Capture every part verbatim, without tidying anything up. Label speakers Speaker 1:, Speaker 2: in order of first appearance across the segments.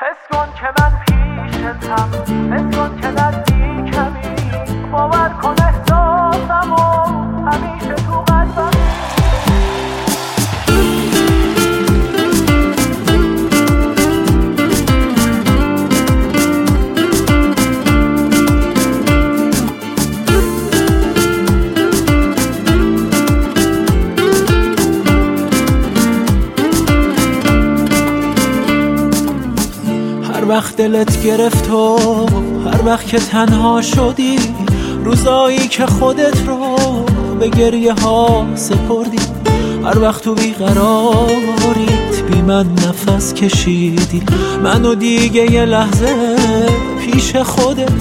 Speaker 1: حس کن که من پیشتم، حس کن که نزدیکمی، باور کن احساسمو همیشه تو قلبم.
Speaker 2: هر وقت دلت گرفت و هر وقت که تنها شدی، روزایی که خودت رو به گریه ها سپردی، هر وقت تو بیقراریت بی من نفس کشیدی، منو دیگه یه لحظه پیش خودت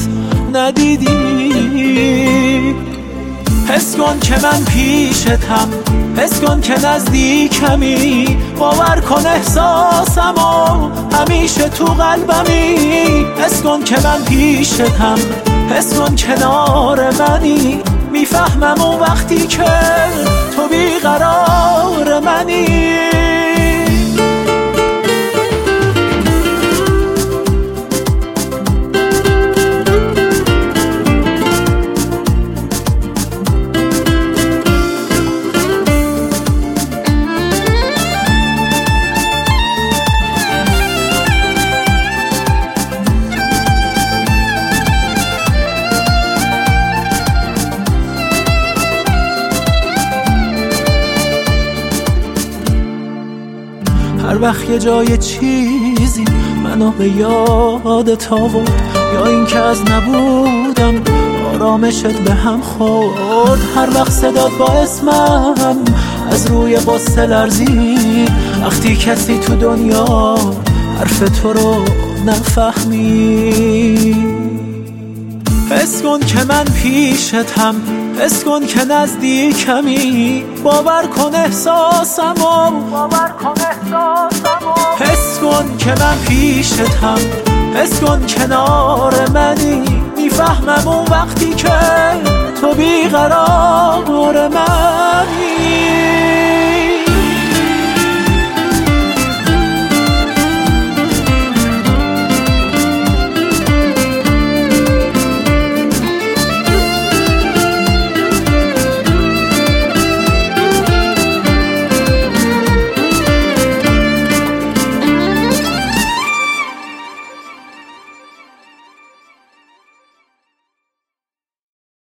Speaker 2: ندیدی. حس کن که من پیشتم، حس کن که نزدیکمی، باور کن احساسمو همیشه تو قلبمی. حس کن که من پیشتم، حس کن کنار منی، میفهمم اون وقتی که تو بیقرار منی. هر وقت یه جای چیزی منو به یادت آورد، یا این که از نبودم آرامشت به هم خورد، هر وقت صدات با اسمم از روی قصه لرزید، وقتی کسی تو دنیا حرف تو رو نفهمید. حس کن که من پیشتم، حس کن که نزدیکمی، باور کن احساسمو،
Speaker 1: باور کن احساسمو.
Speaker 2: حس کن که من پیشتم، حس کن کنار منی، میفهمم اون وقتی که تو بیقرار منی.